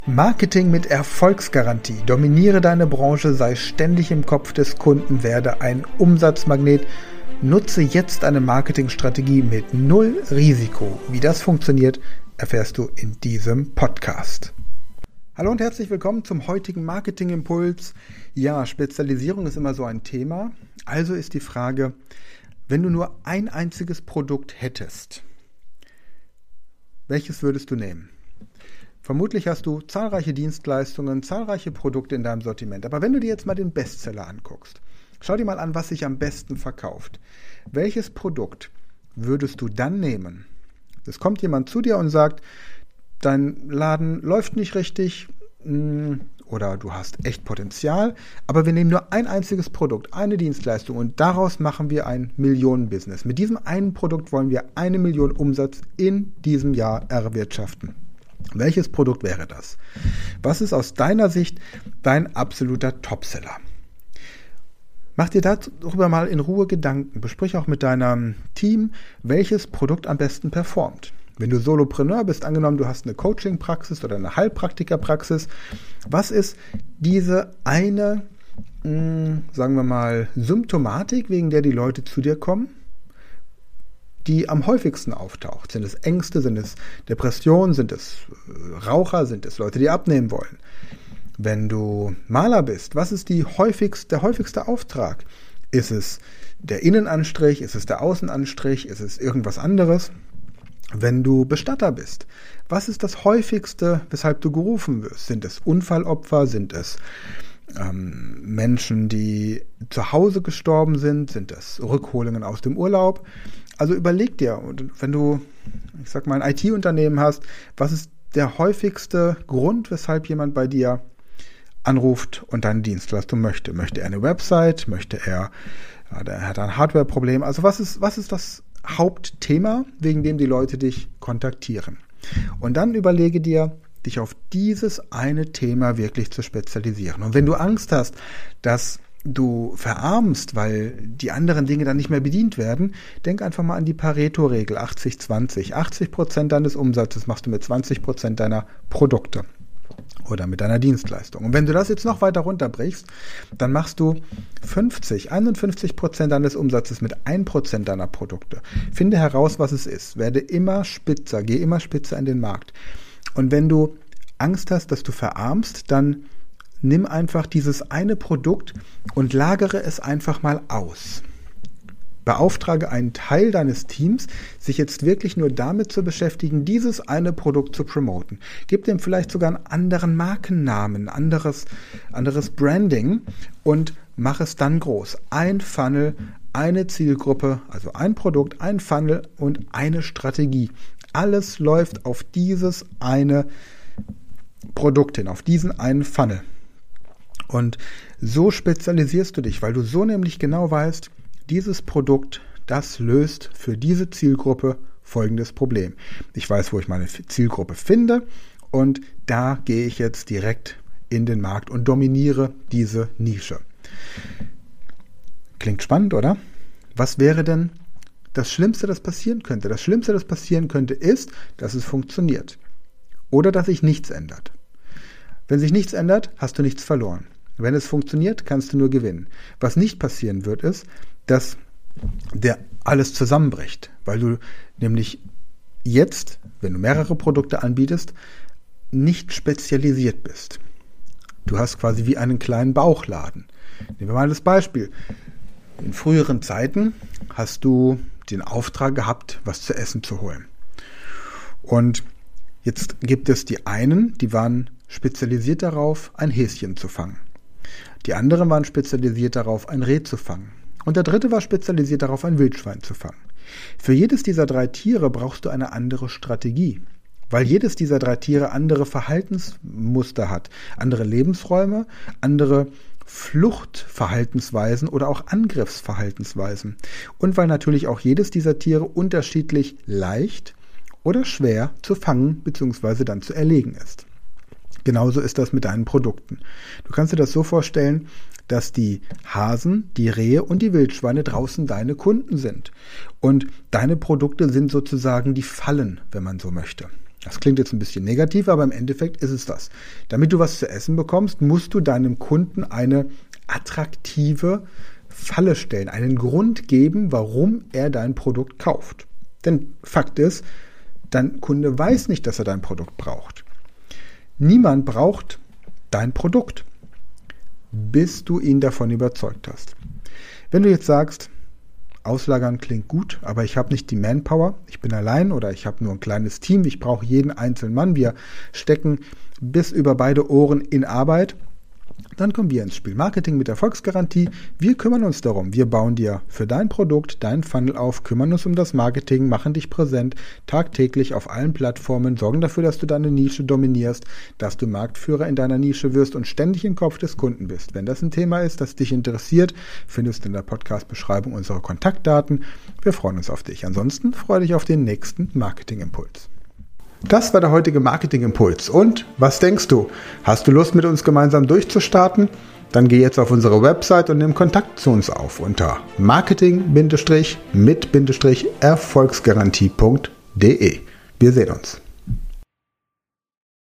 Marketing mit Erfolgsgarantie. Dominiere deine Branche, sei ständig im Kopf des Kunden, werde ein Umsatzmagnet. Nutze jetzt eine Marketingstrategie mit null Risiko. Wie das funktioniert, erfährst du in diesem Podcast. Hallo und herzlich willkommen zum heutigen Marketing-Impuls. Ja, Spezialisierung ist immer so ein Thema. Also ist die Frage, wenn du nur ein einziges Produkt hättest, welches würdest du nehmen? Vermutlich hast du zahlreiche Dienstleistungen, zahlreiche Produkte in deinem Sortiment. Aber wenn du dir jetzt mal den Bestseller anguckst, schau dir mal an, was sich am besten verkauft. Welches Produkt würdest du dann nehmen? Es kommt jemand zu dir und sagt, dein Laden läuft nicht richtig oder du hast echt Potenzial, aber wir nehmen nur ein einziges Produkt, eine Dienstleistung und daraus machen wir ein Millionenbusiness. Mit diesem einen Produkt wollen wir 1 Million Umsatz in diesem Jahr erwirtschaften. Welches Produkt wäre das? Was ist aus deiner Sicht dein absoluter Topseller? Mach dir darüber mal in Ruhe Gedanken. Besprich auch mit deinem Team, welches Produkt am besten performt. Wenn du Solopreneur bist, angenommen, du hast eine Coaching-Praxis oder eine Heilpraktiker-Praxis, was ist diese eine, sagen wir mal, Symptomatik, wegen der die Leute zu dir kommen, die am häufigsten auftaucht? Sind es Ängste, sind es Depressionen, sind es Raucher, sind es Leute, die abnehmen wollen? Wenn du Maler bist, was ist der häufigste Auftrag? Ist es der Innenanstrich, ist es der Außenanstrich, ist es irgendwas anderes? Wenn du Bestatter bist, was ist das häufigste, weshalb du gerufen wirst? Sind es Unfallopfer, sind es Menschen, die zu Hause gestorben sind? Sind es Rückholungen aus dem Urlaub? Also überleg dir, wenn du, ich sag mal, ein IT-Unternehmen hast, was ist der häufigste Grund, weshalb jemand bei dir anruft und deine Dienstleistung möchte? Möchte er eine Website? Er hat ein Hardware-Problem? Also was ist das Hauptthema, wegen dem die Leute dich kontaktieren? Und dann überlege dir, dich auf dieses eine Thema wirklich zu spezialisieren. Und wenn du Angst hast, dass du verarmst, weil die anderen Dinge dann nicht mehr bedient werden, denk einfach mal an die Pareto-Regel 80-20. 80% deines Umsatzes machst du mit 20% deiner Produkte oder mit deiner Dienstleistung. Und wenn du das jetzt noch weiter runterbrichst, dann machst du 51% deines Umsatzes mit 1% deiner Produkte. Finde heraus, was es ist. Werde immer spitzer, geh immer spitzer in den Markt. Und wenn du Angst hast, dass du verarmst, dann nimm einfach dieses eine Produkt und lagere es einfach mal aus. Beauftrage einen Teil deines Teams, sich jetzt wirklich nur damit zu beschäftigen, dieses eine Produkt zu promoten. Gib dem vielleicht sogar einen anderen Markennamen, anderes Branding und mach es dann groß. Ein Funnel, eine Zielgruppe, also ein Produkt, ein Funnel und eine Strategie. Alles läuft auf dieses eine Produkt hin, auf diesen einen Funnel. Und so spezialisierst du dich, weil du so nämlich genau weißt, dieses Produkt, das löst für diese Zielgruppe folgendes Problem. Ich weiß, wo ich meine Zielgruppe finde und da gehe ich jetzt direkt in den Markt und dominiere diese Nische. Klingt spannend, oder? Was wäre denn das Schlimmste, das passieren könnte? Das Schlimmste, das passieren könnte, ist, dass es funktioniert oder dass sich nichts ändert. Wenn sich nichts ändert, hast du nichts verloren. Wenn es funktioniert, kannst du nur gewinnen. Was nicht passieren wird, ist, dass alles zusammenbricht, weil du nämlich jetzt, wenn du mehrere Produkte anbietest, nicht spezialisiert bist. Du hast quasi wie einen kleinen Bauchladen. Nehmen wir mal das Beispiel. In früheren Zeiten hast du den Auftrag gehabt, was zu essen zu holen. Und jetzt gibt es die einen, die waren spezialisiert darauf, ein Häschen zu fangen. Die anderen waren spezialisiert darauf, ein Reh zu fangen. Und der dritte war spezialisiert darauf, ein Wildschwein zu fangen. Für jedes dieser 3 Tiere brauchst du eine andere Strategie, weil jedes dieser 3 Tiere andere Verhaltensmuster hat, andere Lebensräume, andere Fluchtverhaltensweisen oder auch Angriffsverhaltensweisen. Und weil natürlich auch jedes dieser Tiere unterschiedlich leicht oder schwer zu fangen bzw. dann zu erlegen ist. Genauso ist das mit deinen Produkten. Du kannst dir das so vorstellen, dass die Hasen, die Rehe und die Wildschweine draußen deine Kunden sind. Und deine Produkte sind sozusagen die Fallen, wenn man so möchte. Das klingt jetzt ein bisschen negativ, aber im Endeffekt ist es das. Damit du was zu essen bekommst, musst du deinem Kunden eine attraktive Falle stellen, einen Grund geben, warum er dein Produkt kauft. Denn Fakt ist, dein Kunde weiß nicht, dass er dein Produkt braucht. Niemand braucht dein Produkt, bis du ihn davon überzeugt hast. Wenn du jetzt sagst, Auslagern klingt gut, aber ich habe nicht die Manpower, ich bin allein oder ich habe nur ein kleines Team, ich brauche jeden einzelnen Mann, wir stecken bis über beide Ohren in Arbeit, dann kommen wir ins Spiel. Marketing mit Erfolgsgarantie, wir kümmern uns darum. Wir bauen dir für dein Produkt, dein Funnel auf, kümmern uns um das Marketing, machen dich präsent, tagtäglich auf allen Plattformen, sorgen dafür, dass du deine Nische dominierst, dass du Marktführer in deiner Nische wirst und ständig im Kopf des Kunden bist. Wenn das ein Thema ist, das dich interessiert, findest du in der Podcast-Beschreibung unsere Kontaktdaten. Wir freuen uns auf dich. Ansonsten freue dich auf den nächsten Marketing-Impuls. Das war der heutige Marketing-Impuls. Und was denkst du? Hast du Lust, mit uns gemeinsam durchzustarten? Dann geh jetzt auf unsere Website und nimm Kontakt zu uns auf unter marketing-mit-erfolgsgarantie.de. Wir sehen uns.